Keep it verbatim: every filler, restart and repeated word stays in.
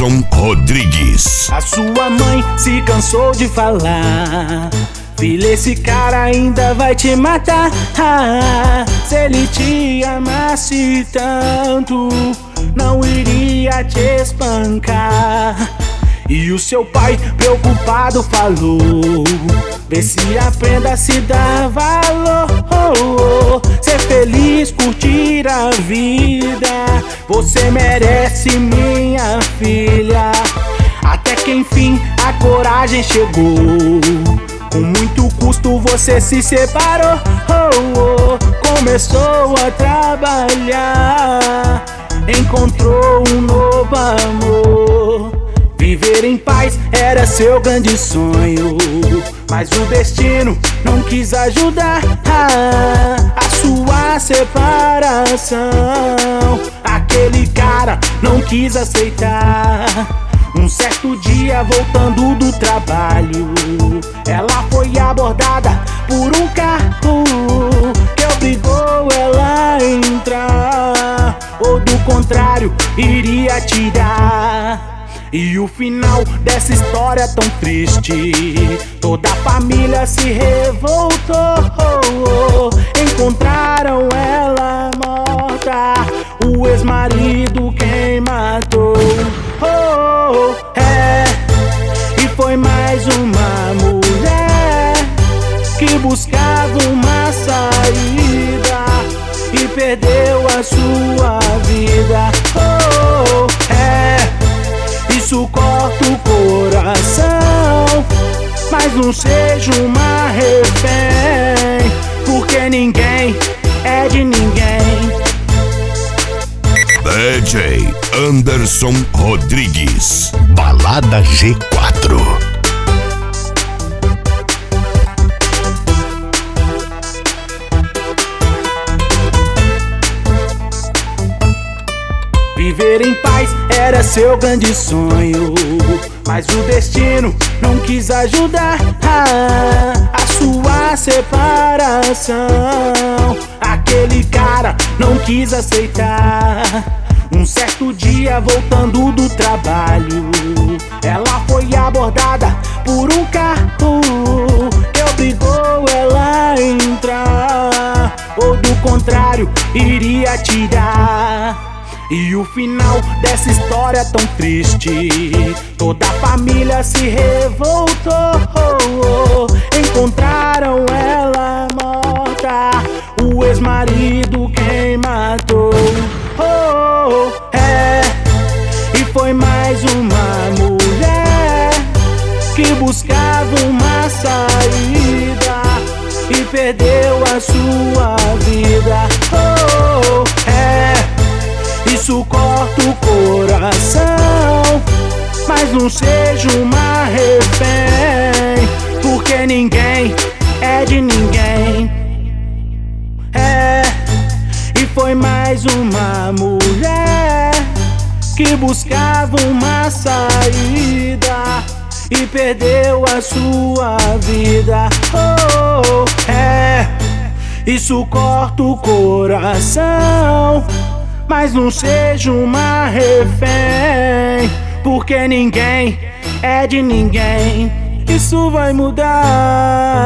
Anderson Rodrigues. A sua mãe se cansou de falar: filha, esse cara ainda vai te matar. Ah, se ele te amasse tanto, não iria te espancar. E o seu pai preocupado falou: vê se aprenda a se dar valor. Oh, oh, ser feliz, curtir a vida, você merece, minha filha. Até que enfim a coragem chegou, com muito custo você se separou. Oh, oh, começou a trabalhar, encontrou um novo amor. Viver em paz era seu grande sonho, mas o destino não quis ajudar. Ah, a sua separação, aquele cara não quis aceitar. Um certo dia, voltando do trabalho, ela foi abordada por um carro que obrigou ela a entrar, ou do contrário, iria atirar. E o final dessa história tão triste, toda a família se revoltou. Encontraram ela morta, o ex-marido quem matou. Oh, é, e foi mais uma mulher que buscava uma saída e perdeu a sua vida. Oh, é, isso corta o coração, mas não seja uma refém, porque ninguém é de ninguém. D J Anderson Rodrigues. Balada G quatro. Viver em paz era seu grande sonho, mas o destino não quis ajudar. Ah, a sua separação, aquele cara não quis aceitar. Um certo dia, voltando do trabalho, ela foi abordada por um carro que obrigou ela a entrar, ou do contrário, iria atirar. E o final dessa história tão triste, toda a família se revoltou. Encontraram ela morta, o ex-marido quem matou. Oh, é, e foi mais uma mulher que buscava uma saída e perdeu a sua vida. Oh, é, isso corta o coração, mas não seja uma refém, porque ninguém é de ninguém. É, e foi mais uma mulher que buscava uma saída e perdeu a sua vida. Oh, é, isso corta o coração, mas não seja uma refém, porque ninguém é de ninguém. Isso vai mudar.